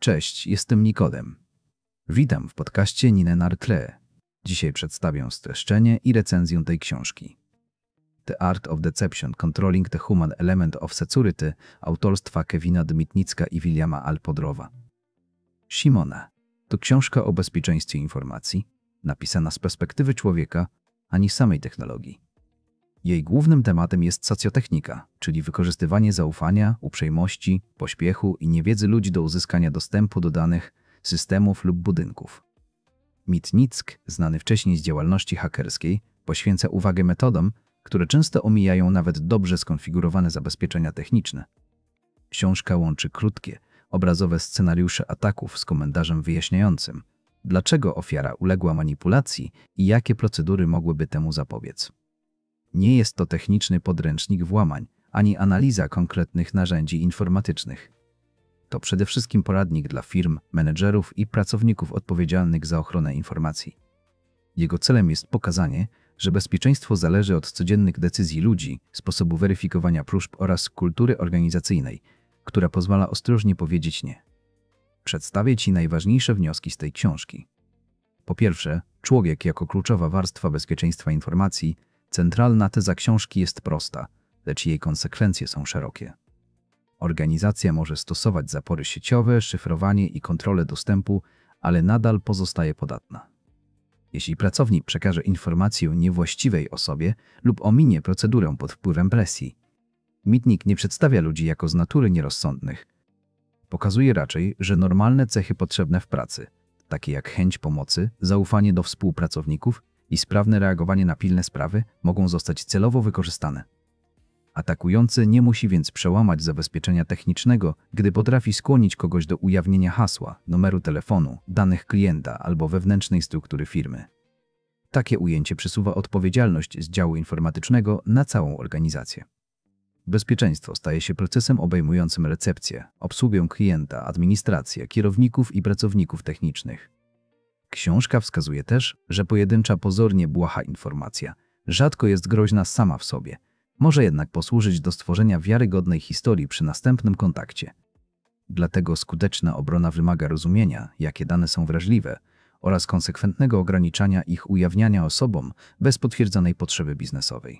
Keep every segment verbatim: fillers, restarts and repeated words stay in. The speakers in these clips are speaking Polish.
Cześć, jestem Nikodem. Witam w podcaście Nine Narcle. Dzisiaj przedstawię streszczenie i recenzję tej książki. The Art of Deception – Controlling the Human Element of Security autorstwa Kevina Dmitnicka i Williama Alpodrowa. Simona to książka o bezpieczeństwie informacji, napisana z perspektywy człowieka, ani samej technologii. Jej głównym tematem jest socjotechnika, czyli wykorzystywanie zaufania, uprzejmości, pośpiechu i niewiedzy ludzi do uzyskania dostępu do danych, systemów lub budynków. Mitnick, znany wcześniej z działalności hakerskiej, poświęca uwagę metodom, które często omijają nawet dobrze skonfigurowane zabezpieczenia techniczne. Książka łączy krótkie, obrazowe scenariusze ataków z komentarzem wyjaśniającym, dlaczego ofiara uległa manipulacji i jakie procedury mogłyby temu zapobiec. Nie jest to techniczny podręcznik włamań, ani analiza konkretnych narzędzi informatycznych. To przede wszystkim poradnik dla firm, menedżerów i pracowników odpowiedzialnych za ochronę informacji. Jego celem jest pokazanie, że bezpieczeństwo zależy od codziennych decyzji ludzi, sposobu weryfikowania próśb oraz kultury organizacyjnej, która pozwala ostrożnie powiedzieć nie. Przedstawię Ci najważniejsze wnioski z tej książki. Po pierwsze, człowiek jako kluczowa warstwa bezpieczeństwa informacji. Centralna teza książki jest prosta, lecz jej konsekwencje są szerokie. Organizacja może stosować zapory sieciowe, szyfrowanie i kontrolę dostępu, ale nadal pozostaje podatna. Jeśli pracownik przekaże informację niewłaściwej osobie lub ominie procedurę pod wpływem presji, Mitnick nie przedstawia ludzi jako z natury nierozsądnych. Pokazuje raczej, że normalne cechy potrzebne w pracy, takie jak chęć pomocy, zaufanie do współpracowników i sprawne reagowanie na pilne sprawy, mogą zostać celowo wykorzystane. Atakujący nie musi więc przełamać zabezpieczenia technicznego, gdy potrafi skłonić kogoś do ujawnienia hasła, numeru telefonu, danych klienta albo wewnętrznej struktury firmy. Takie ujęcie przesuwa odpowiedzialność z działu informatycznego na całą organizację. Bezpieczeństwo staje się procesem obejmującym recepcję, obsługę klienta, administrację, kierowników i pracowników technicznych. Książka wskazuje też, że pojedyncza pozornie błaha informacja rzadko jest groźna sama w sobie, może jednak posłużyć do stworzenia wiarygodnej historii przy następnym kontakcie. Dlatego skuteczna obrona wymaga rozumienia, jakie dane są wrażliwe, oraz konsekwentnego ograniczania ich ujawniania osobom bez potwierdzonej potrzeby biznesowej.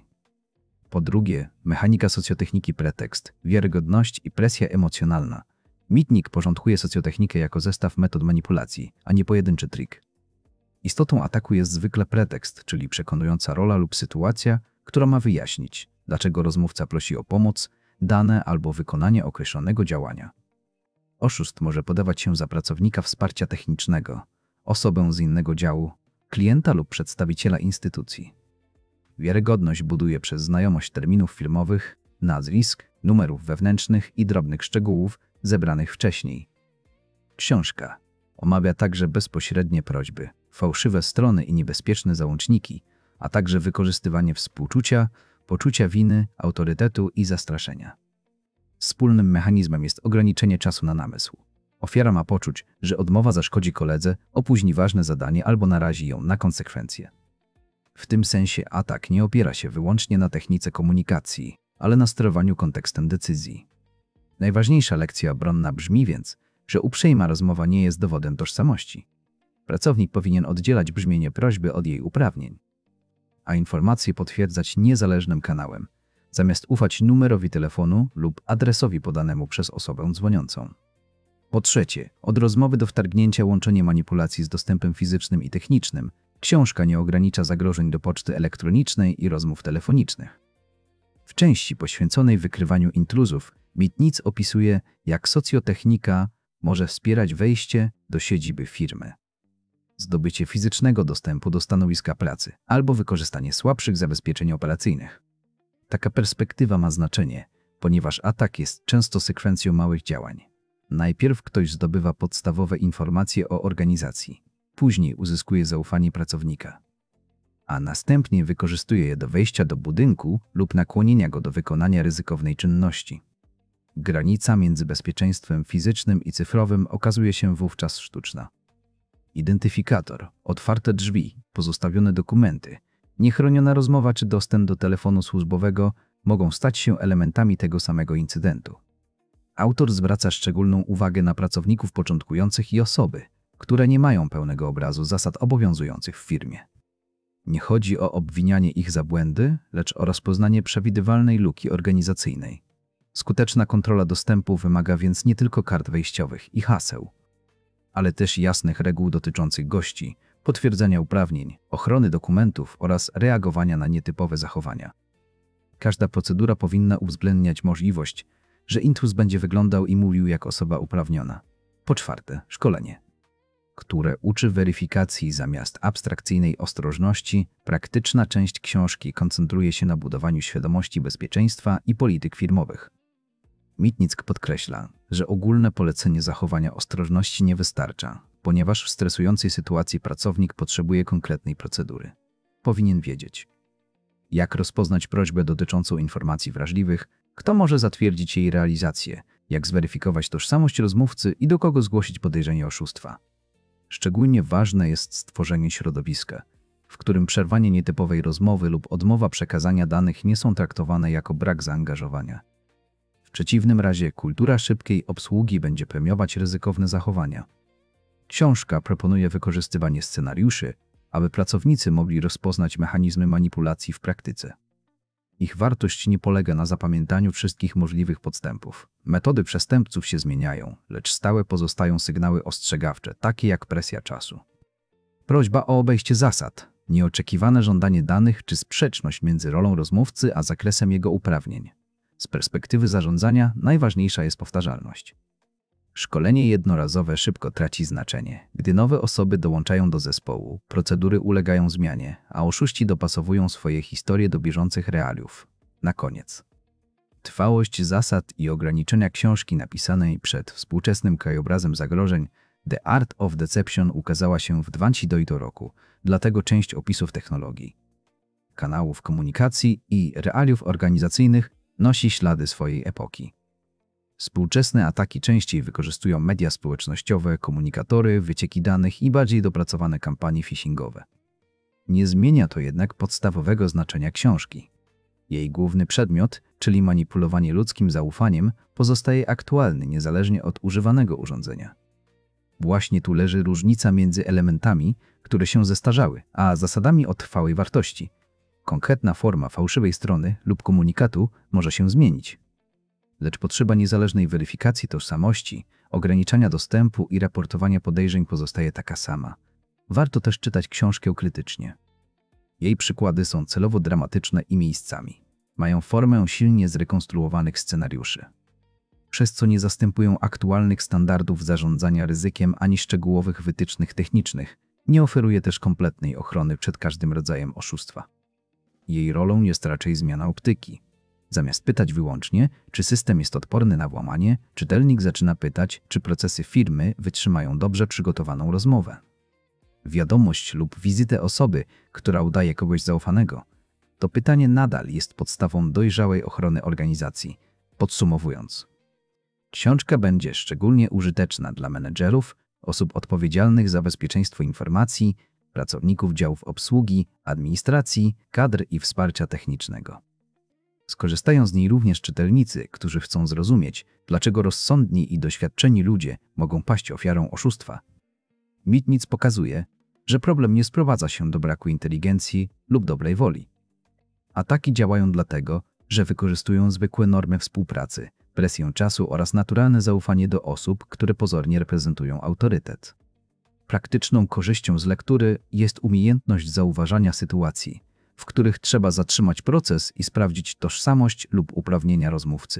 Po drugie, mechanika socjotechniki pretekst, wiarygodność i presja emocjonalna. Mitnick porządkuje socjotechnikę jako zestaw metod manipulacji, a nie pojedynczy trik. Istotą ataku jest zwykle pretekst, czyli przekonująca rola lub sytuacja, która ma wyjaśnić, dlaczego rozmówca prosi o pomoc, dane albo wykonanie określonego działania. Oszust może podawać się za pracownika wsparcia technicznego, osobę z innego działu, klienta lub przedstawiciela instytucji. Wiarygodność buduje przez znajomość terminów firmowych, nazwisk, numerów wewnętrznych i drobnych szczegółów zebranych wcześniej. Książka omawia także bezpośrednie prośby, fałszywe strony i niebezpieczne załączniki, a także wykorzystywanie współczucia, poczucia winy, autorytetu i zastraszenia. Wspólnym mechanizmem jest ograniczenie czasu na namysł. Ofiara ma poczuć, że odmowa zaszkodzi koledze, opóźni ważne zadanie albo narazi ją na konsekwencje. W tym sensie atak nie opiera się wyłącznie na technice komunikacji, ale na sterowaniu kontekstem decyzji. Najważniejsza lekcja obronna brzmi więc, że uprzejma rozmowa nie jest dowodem tożsamości. Pracownik powinien oddzielać brzmienie prośby od jej uprawnień, a informacje potwierdzać niezależnym kanałem, zamiast ufać numerowi telefonu lub adresowi podanemu przez osobę dzwoniącą. Po trzecie, od rozmowy do wtargnięcia łączenie manipulacji z dostępem fizycznym i technicznym. Książka nie ogranicza zagrożeń do poczty elektronicznej i rozmów telefonicznych. W części poświęconej wykrywaniu intruzów Mitnick opisuje, jak socjotechnika może wspierać wejście do siedziby firmy, zdobycie fizycznego dostępu do stanowiska pracy albo wykorzystanie słabszych zabezpieczeń operacyjnych. Taka perspektywa ma znaczenie, ponieważ atak jest często sekwencją małych działań. Najpierw ktoś zdobywa podstawowe informacje o organizacji, później uzyskuje zaufanie pracownika, a następnie wykorzystuje je do wejścia do budynku lub nakłonienia go do wykonania ryzykownej czynności. Granica między bezpieczeństwem fizycznym i cyfrowym okazuje się wówczas sztuczna. Identyfikator, otwarte drzwi, pozostawione dokumenty, niechroniona rozmowa czy dostęp do telefonu służbowego mogą stać się elementami tego samego incydentu. Autor zwraca szczególną uwagę na pracowników początkujących i osoby, które nie mają pełnego obrazu zasad obowiązujących w firmie. Nie chodzi o obwinianie ich za błędy, lecz o rozpoznanie przewidywalnej luki organizacyjnej. Skuteczna kontrola dostępu wymaga więc nie tylko kart wejściowych i haseł, ale też jasnych reguł dotyczących gości, potwierdzenia uprawnień, ochrony dokumentów oraz reagowania na nietypowe zachowania. Każda procedura powinna uwzględniać możliwość, że intruz będzie wyglądał i mówił jak osoba uprawniona. Po czwarte, szkolenie, które uczy weryfikacji zamiast abstrakcyjnej ostrożności. Praktyczna część książki koncentruje się na budowaniu świadomości bezpieczeństwa i polityk firmowych. Mitnick podkreśla, że ogólne polecenie zachowania ostrożności nie wystarcza, ponieważ w stresującej sytuacji pracownik potrzebuje konkretnej procedury. Powinien wiedzieć, jak rozpoznać prośbę dotyczącą informacji wrażliwych, kto może zatwierdzić jej realizację, jak zweryfikować tożsamość rozmówcy i do kogo zgłosić podejrzenie oszustwa. Szczególnie ważne jest stworzenie środowiska, w którym przerwanie nietypowej rozmowy lub odmowa przekazania danych nie są traktowane jako brak zaangażowania. W przeciwnym razie kultura szybkiej obsługi będzie premiować ryzykowne zachowania. Książka proponuje wykorzystywanie scenariuszy, aby pracownicy mogli rozpoznać mechanizmy manipulacji w praktyce. Ich wartość nie polega na zapamiętaniu wszystkich możliwych podstępów. Metody przestępców się zmieniają, lecz stałe pozostają sygnały ostrzegawcze, takie jak presja czasu. Prośba o obejście zasad, nieoczekiwane żądanie danych czy sprzeczność między rolą rozmówcy a zakresem jego uprawnień. Z perspektywy zarządzania najważniejsza jest powtarzalność. Szkolenie jednorazowe szybko traci znaczenie. Gdy nowe osoby dołączają do zespołu, procedury ulegają zmianie, a oszuści dopasowują swoje historie do bieżących realiów. Na koniec. Trwałość zasad i ograniczenia książki napisanej przed współczesnym krajobrazem zagrożeń The Art of Deception ukazała się w dwa tysiące roku, dlatego część opisów technologii, kanałów komunikacji i realiów organizacyjnych nosi ślady swojej epoki. Współczesne ataki częściej wykorzystują media społecznościowe, komunikatory, wycieki danych i bardziej dopracowane kampanie phishingowe. Nie zmienia to jednak podstawowego znaczenia książki. Jej główny przedmiot, czyli manipulowanie ludzkim zaufaniem, pozostaje aktualny niezależnie od używanego urządzenia. Właśnie tu leży różnica między elementami, które się zestarzały, a zasadami o trwałej wartości. Konkretna forma fałszywej strony lub komunikatu może się zmienić, lecz potrzeba niezależnej weryfikacji tożsamości, ograniczania dostępu i raportowania podejrzeń pozostaje taka sama. Warto też czytać książkę krytycznie. Jej przykłady są celowo dramatyczne i miejscami. Mają formę silnie zrekonstruowanych scenariuszy, przez co nie zastępują aktualnych standardów zarządzania ryzykiem ani szczegółowych wytycznych technicznych. Nie oferuje też kompletnej ochrony przed każdym rodzajem oszustwa. Jej rolą jest raczej zmiana optyki. Zamiast pytać wyłącznie, czy system jest odporny na włamanie, czytelnik zaczyna pytać, czy procesy firmy wytrzymają dobrze przygotowaną rozmowę, wiadomość lub wizytę osoby, która udaje kogoś zaufanego. To pytanie nadal jest podstawą dojrzałej ochrony organizacji. Podsumowując, książka będzie szczególnie użyteczna dla menedżerów, osób odpowiedzialnych za bezpieczeństwo informacji, pracowników działów obsługi, administracji, kadr i wsparcia technicznego. Skorzystają z niej również czytelnicy, którzy chcą zrozumieć, dlaczego rozsądni i doświadczeni ludzie mogą paść ofiarą oszustwa. Mitnick pokazuje, że problem nie sprowadza się do braku inteligencji lub dobrej woli. Ataki działają dlatego, że wykorzystują zwykłe normy współpracy, presję czasu oraz naturalne zaufanie do osób, które pozornie reprezentują autorytet. Praktyczną korzyścią z lektury jest umiejętność zauważania sytuacji, w których trzeba zatrzymać proces i sprawdzić tożsamość lub uprawnienia rozmówcy.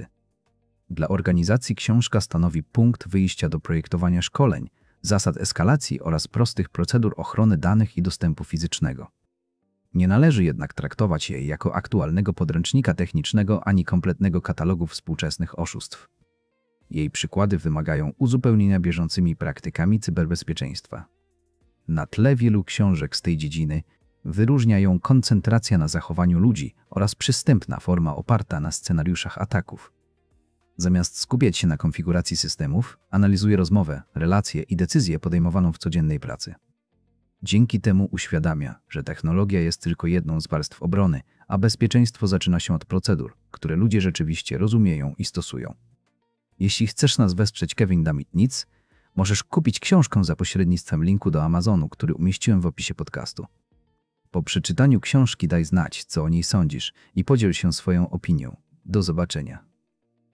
Dla organizacji książka stanowi punkt wyjścia do projektowania szkoleń, zasad eskalacji oraz prostych procedur ochrony danych i dostępu fizycznego. Nie należy jednak traktować jej jako aktualnego podręcznika technicznego ani kompletnego katalogu współczesnych oszustw. Jej przykłady wymagają uzupełnienia bieżącymi praktykami cyberbezpieczeństwa. Na tle wielu książek z tej dziedziny wyróżnia ją koncentracja na zachowaniu ludzi oraz przystępna forma oparta na scenariuszach ataków. Zamiast skupiać się na konfiguracji systemów, analizuje rozmowę, relacje i decyzję podejmowaną w codziennej pracy. Dzięki temu uświadamia, że technologia jest tylko jedną z warstw obrony, a bezpieczeństwo zaczyna się od procedur, które ludzie rzeczywiście rozumieją i stosują. Jeśli chcesz nas wesprzeć, Kevin Damit nic, możesz kupić książkę za pośrednictwem linku do Amazonu, który umieściłem w opisie podcastu. Po przeczytaniu książki daj znać, co o niej sądzisz i podziel się swoją opinią. Do zobaczenia.